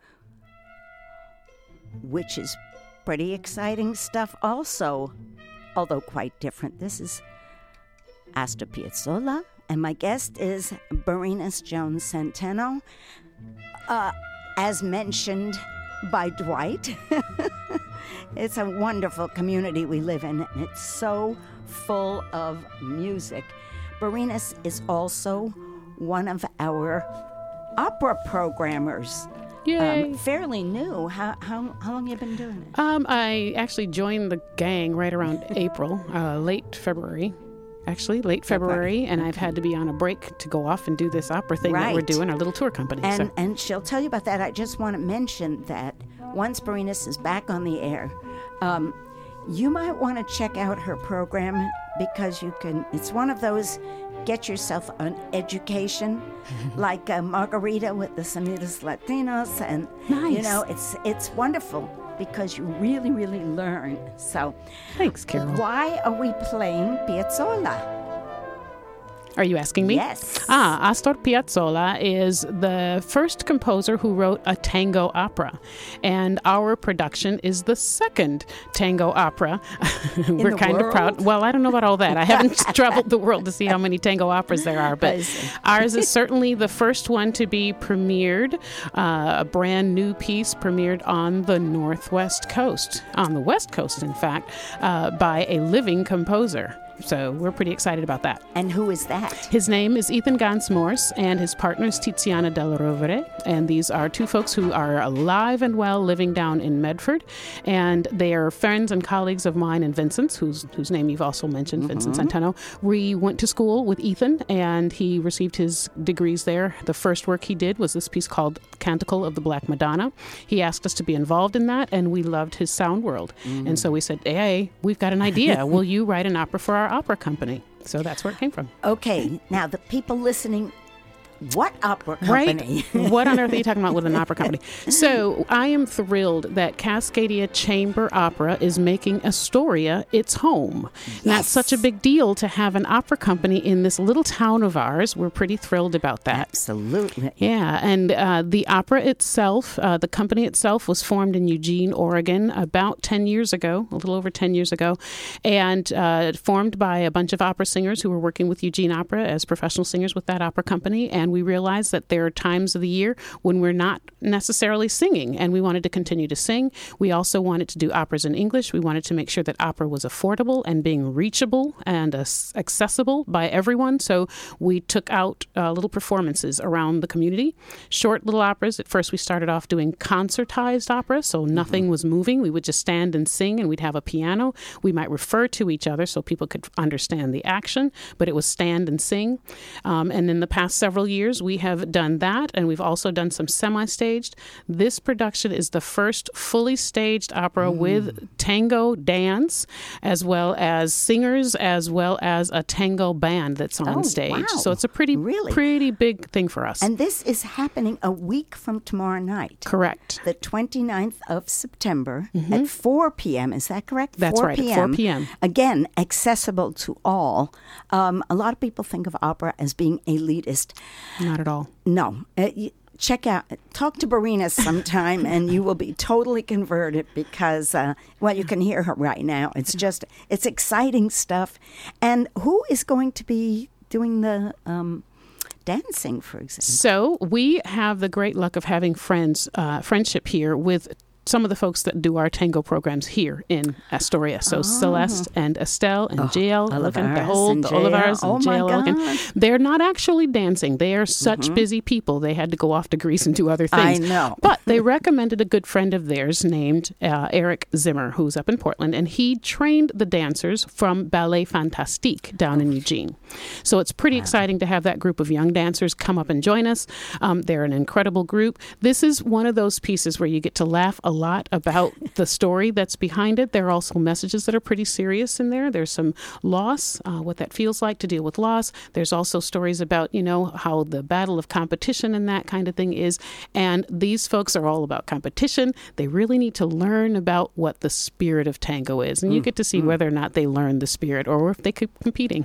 which is pretty exciting stuff also, although quite different. This is Astor Piazzolla, and my guest is Berenice Jones Centeno, uh, as mentioned by Dwight. It's a wonderful community we live in, and it's so full of music. Berenice is also one of our opera programmers. Yay. Um, fairly new. How, how how long have you been doing it? Um, I actually joined the gang right around April, uh, late February. Actually, late February, and I've had to be on a break to go off and do this opera thing that we're Right. doing, our little tour company. And so. and she'll tell you about that. I just want to mention that once Berenice is back on the air, um, you might want to check out her program, because you can. It's one of those get yourself an education, like uh, Margarita with the Sonidos Latinos, and you Nice. know, it's it's wonderful because you really really learn. So, Thanks, Carol. why are we playing Piazzolla? Are you asking me? Yes. Ah, Astor Piazzolla is the first composer who wrote a tango opera. And our production is the second tango opera. We're the kind of proud. world? Well, I don't know about all that. I haven't traveled the world to see how many tango operas there are. I But see. ours is certainly the first one to be premiered, uh, a brand new piece premiered on the Northwest Coast, on the West Coast, in fact, uh, by a living composer. So we're pretty excited about that. And who is that? His name is Ethan Gans-Morse, and his partner is Tiziana Del Rovere. And these are two folks who are alive and well living down in Medford. And they are friends and colleagues of mine and Vincent's, whose, whose name you've also mentioned, mm-hmm. Vincent Centeno. We went to school with Ethan, and he received his degrees there. The first work he did was this piece called Canticle of the Black Madonna. He asked us to be involved in that, and we loved his sound world. Mm. And so we said, hey, we've got an idea. Will you write an opera for our opera company? So that's where it came from. Okay, now the people listening, what opera company? Right? What on earth are you talking about with an opera company? So I am thrilled that Cascadia Chamber Opera is making Astoria its home. Yes. And that's such a big deal to have an opera company in this little town of ours. We're pretty thrilled about that. Absolutely. Yeah, and uh, the opera itself, uh, the company itself was formed in Eugene, Oregon about ten years ago, a little over ten years ago, and uh, formed by a bunch of opera singers who were working with Eugene Opera as professional singers with that opera company. And we realized that there are times of the year when we're not necessarily singing, and we wanted to continue to sing. We also wanted to do operas in English. We wanted to make sure that opera was affordable and being reachable and uh, accessible by everyone. So we took out uh, little performances around the community, short little operas. At first, we started off doing concertized opera, so nothing mm-hmm. was moving. We would just stand and sing, and we'd have a piano. We might refer to each other so people could understand the action, but it was stand and sing. Um, and in the past several years, we have done that, and we've also done some semi-staged. This production is the first fully staged opera mm. with tango dance, as well as singers, as well as a tango band that's on oh, stage. Wow. So it's a pretty, really? pretty big thing for us. And this is happening a week from tomorrow night. Correct. The twenty-ninth of September mm-hmm. at four p.m. Is that correct? That's four right, p.m. at four p.m. Again, accessible to all. Um, a lot of people think of opera as being elitist. Not at all. No. Uh, you, check out, talk to Barina sometime, and you will be totally converted because, uh, well, you can hear her right now. It's just, it's exciting stuff. And who is going to be doing the um, dancing, for example? So we have the great luck of having friends, uh, friendship here with some of the folks that do our tango programs here in Astoria. So oh. Celeste and Estelle and oh, J L, looking at the whole, the Olivars and oh J L. Looking. They're not actually dancing. They are such mm-hmm. busy people. They had to go off to Greece and do other things. I know. But they recommended a good friend of theirs named uh, Eric Zimmer, who's up in Portland, and he trained the dancers from Ballet Fantastique down in Eugene. So it's pretty wow. exciting to have that group of young dancers come up and join us. Um, they're an incredible group. This is one of those pieces where you get to laugh a lot about the story that's behind it. There are also messages that are pretty serious in there. There's some loss, uh, what that feels like to deal with loss. There's also stories about, you know, how the battle of competition and that kind of thing is. And these folks are all about competition. They really need to learn about what the spirit of tango is. And you get to see mm. whether or not they learn the spirit or if they keep competing.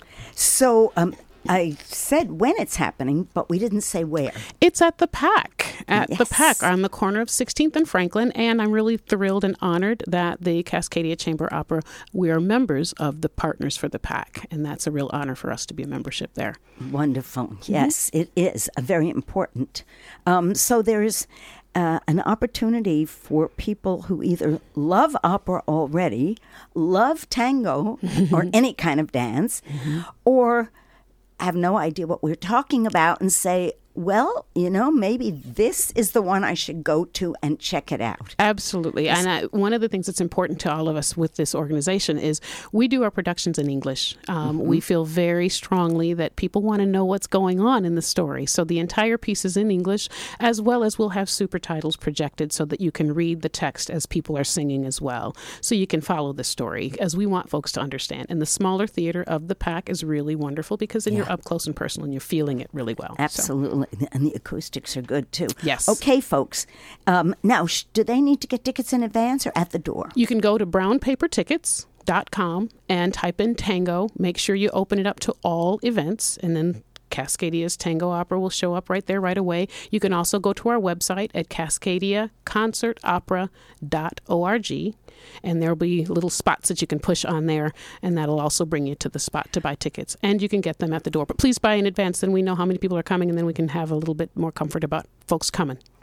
So, um, I said when it's happening, but we didn't say where. It's at the Pack, at yes. the Pack on the corner of sixteenth and Franklin. And I'm really thrilled and honored that the Cascadia Chamber Opera, we are members of the Partners for the Pack. And that's a real honor for us to be a membership there. Wonderful. Mm-hmm. Yes, it is a very important. Um, so there's uh, an opportunity for people who either love opera already, love tango or any kind of dance, mm-hmm. or have no idea what we're talking about and say, well, you know, maybe this is the one I should go to and check it out. Absolutely. And I, one of the things that's important to all of us with this organization is we do our productions in English. Um, mm-hmm. We feel very strongly that people want to know what's going on in the story. So the entire piece is in English, as well as we'll have super titles projected so that you can read the text as people are singing as well. So you can follow the story as we want folks to understand. And the smaller theater of the Pack is really wonderful because then yeah. you're up close and personal and you're feeling it really well. Absolutely. So. And the acoustics are good, too. Yes. Okay, folks. Um, now, sh- do they need to get tickets in advance or at the door? You can go to brown paper tickets dot com and type in tango. Make sure you open it up to all events, and then Cascadia's Tango Opera will show up right there right away. You can also go to our website at cascadia concert opera dot org, and there'll be little spots that you can push on there, and that'll also bring you to the spot to buy tickets. And you can get them at the door. But please buy in advance, then we know how many people are coming, and then we can have a little bit more comfort about folks coming.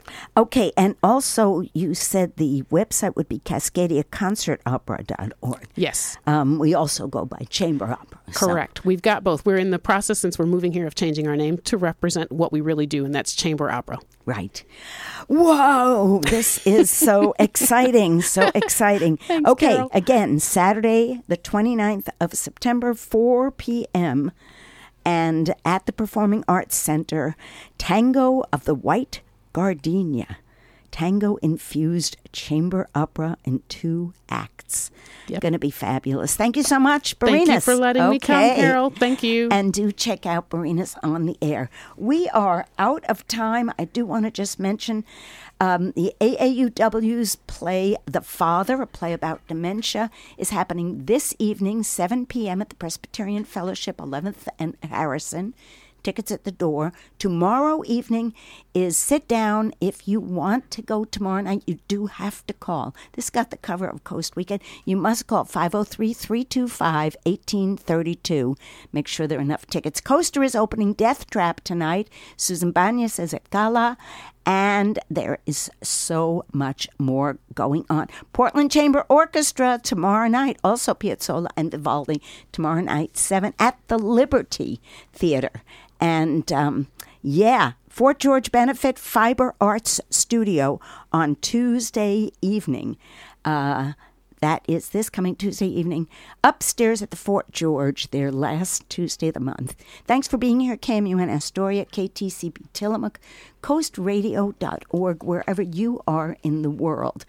Okay, and also you said the website would be cascadia concert opera dot org. Yes. Um, we also go by Chamber Opera. so- Correct. We've got both. We're in the process, since we're moving here, of changing our name to represent what we really do, and that's chamber opera. Right. Whoa, this is so exciting, so exciting. Thanks, okay, Carol. again, Saturday, the twenty-ninth of September, four p.m., and at the Performing Arts Center, Tango of the White Gardenia. Tango-infused chamber opera in two acts. Yep. Going to be fabulous. Thank you so much, Barinas. Thank you for letting me come, Okay. Carol. Thank you. And do check out Barinas on the Air. We are out of time. I do want to just mention um, the A A U W's play The Father, a play about dementia, is happening this evening, seven p.m. at the Presbyterian Fellowship, eleventh and Harrison. Tickets at the door. Tomorrow evening is Sit Down. If you want to go tomorrow night, you do have to call. This got the cover of Coast Weekend. You must call five oh three, three two five, one eight three two. Make sure there are enough tickets. Coaster is opening Death Trap tonight. Susan Banyas is at Gala. And there is so much more going on. Portland Chamber Orchestra tomorrow night. Also Piazzolla and Vivaldi tomorrow night, seven at the Liberty Theater. And, um, yeah, Fort George Benefit Fiber Arts Studio on Tuesday evening. Uh, that is this coming Tuesday evening, upstairs at the Fort George, their last Tuesday of the month. Thanks for being here, K M U N Astoria, K T C B Tillamook, coast radio dot org, wherever you are in the world.